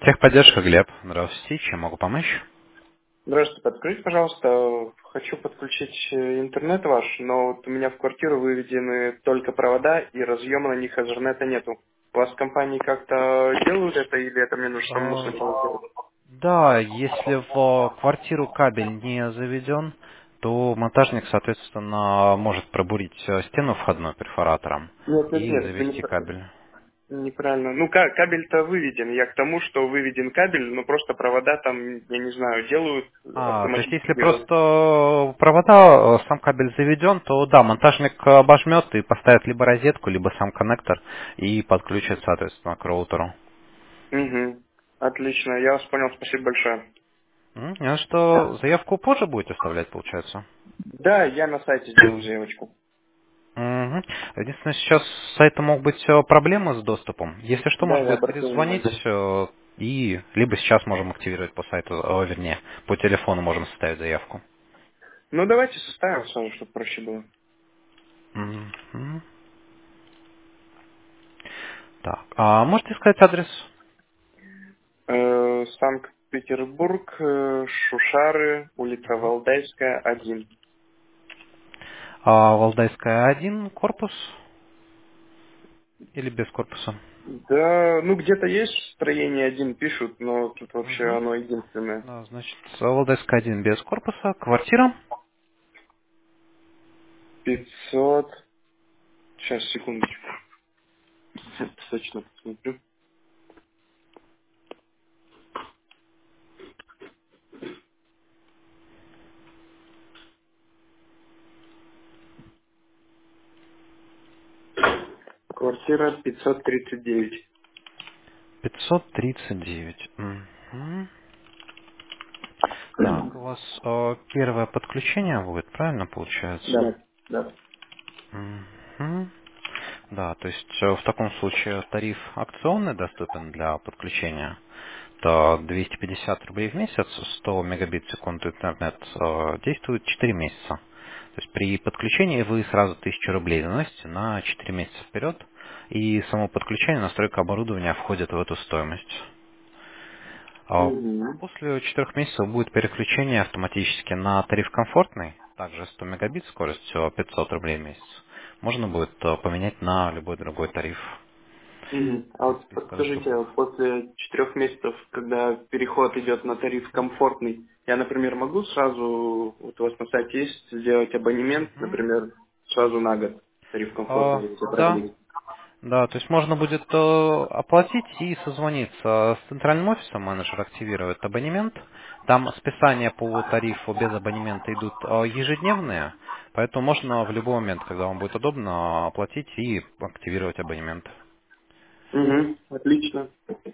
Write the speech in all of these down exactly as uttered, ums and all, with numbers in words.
Техподдержка, Глеб. Здравствуйте. Чем могу помочь? Здравствуйте, подскажите, пожалуйста, хочу подключить э, интернет ваш, но вот у меня в квартиру выведены только провода и разъема на них Ethernet нету. У вас в компании как-то делают это или это мне нужно самому А, сначала сделать? да, если в квартиру кабель не заведен, то монтажник, соответственно, может пробурить э, стену входной перфоратором Нет, нет, и нет, вы завести непра- кабель. неправильно. Ну, ка- кабель-то выведен. Я к тому, что выведен кабель, но просто провода там, я не знаю, делают А, то есть если автоматически. просто провода, э, сам кабель заведен, то да, монтажник обожмет и поставит либо розетку, либо сам коннектор и подключит, соответственно, к роутеру. Угу. Отлично, я вас понял, спасибо большое. М, а что, заявку позже будете оставлять, получается? Да, я на сайте сделаю заявочку. Мгм. Единственное, сейчас с сайтом могут быть э, проблемы с доступом. Если что, Да, можно я будет обратил перезвонить, внимание. э, и либо сейчас можем активировать по сайту, э, вернее, по телефону можем составить заявку. Ну, давайте составим сразу, чтобы проще было. Мгм. Так, а можете сказать адрес? Э, Санкт-Петербург, э, Шушары, улица Мгм. Валдайская, один. А, Валдайская один, корпус или без корпуса? Да, ну где-то есть строение один пишут, но тут вообще Мгм. оно единственное. Да, значит, Валдайская один без корпуса, квартира. пятьсот. Сейчас, секундочку. Точно посмотрю. Квартира пятьсот тридцать девять. пятьсот тридцать девять. Мгм. Так, у вас э, первое подключение будет, правильно получается? Да, да. Мгм. Да, то есть э, в таком случае тариф акционный доступен для подключения. То двести пятьдесят рублей в месяц, сто мегабит в секунду интернет э, действует четыре месяца. То есть при подключении вы сразу тысячу рублей заносите на четыре месяца вперед, и само подключение, настройка оборудования входит в эту стоимость. А Угу. После четырех месяцев будет переключение автоматически на тариф комфортный, также сто мегабит, скоростью пятьсот рублей в месяц. Можно будет э, поменять на любой другой тариф Мгм. А из вот списка подскажите, доступных. а после четырех месяцев, когда переход идет на тариф комфортный, я, например, могу сразу, вот у вас на сайте есть, сделать абонемент, Мгм. например, сразу на год, тариф А, комфортный, если да, продлить? да, то есть можно будет э, оплатить и созвониться с центральным офисом, менеджер активирует абонемент. Там списания по тарифу без абонемента идут э, ежедневные, поэтому можно в любой момент, когда вам будет удобно, оплатить и активировать абонемент. Угу, отлично.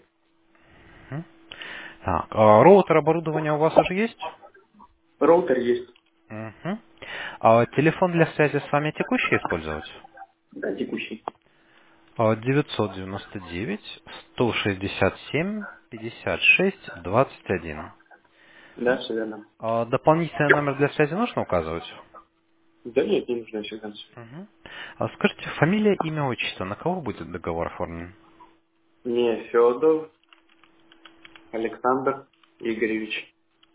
Мгм. Так, а роутер оборудования у вас уже есть? Роутер есть, Мгм. А телефон для связи с вами текущий использовать? да, текущий. А, девятьсот девяносто девять сто шестьдесят семь пятьдесят шесть двадцать один. Да, все верно. А дополнительный номер для связи нужно указывать? Да нет, не нужно всегда. Мгм. А скажите, фамилия, имя, отчество, на кого будет договор оформлен? Не, Федор Александр Игоревич.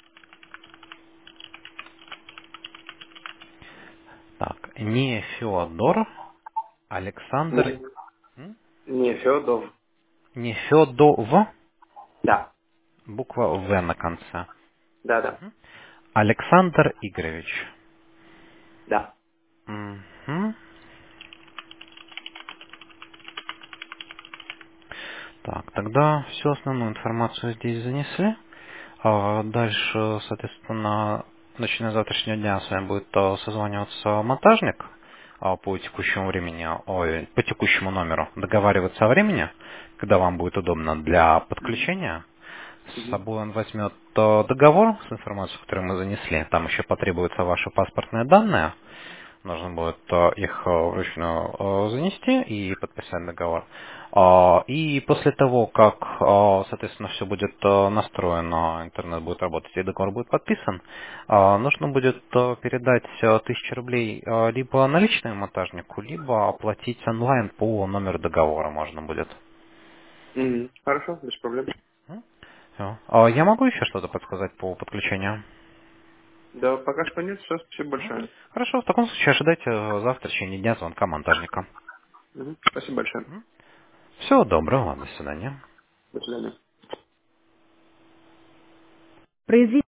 Так, не Федор, Александр, Не, м? не Федор. Не Федов, Да, буква В на конце. да, да, Александр Игоревич. да. Мгм. Так, тогда всю основную информацию здесь занесли. А дальше, соответственно, начиная с завтрашнего дня с вами будет а, созваниваться монтажник а, по текущему времени, ой, по текущему номеру, договариваться о времени, когда вам будет удобно для подключения. С Угу. собой он возьмет а, договор с информацией, которую мы занесли. Там еще потребуются ваши паспортные данные. Нужно будет э, их э, вручную э, занести и подписать договор. А, И после того, как, э, соответственно, все будет э, настроено, интернет будет работать и договор будет подписан, э, нужно будет э, передать э, тысячу рублей э, либо наличными монтажнику, либо оплатить онлайн по номеру договора можно будет. Угу. Хорошо, без проблем. Всё. А я могу еще что-то подсказать по подключению? Да, пока что нет, все, спасибо Мгм. большое. Хорошо, в таком случае ожидайте э, завтра в течение дня звонка монтажника. Мгм. Спасибо большое. Всего доброго, до свидания. До свидания. Произведение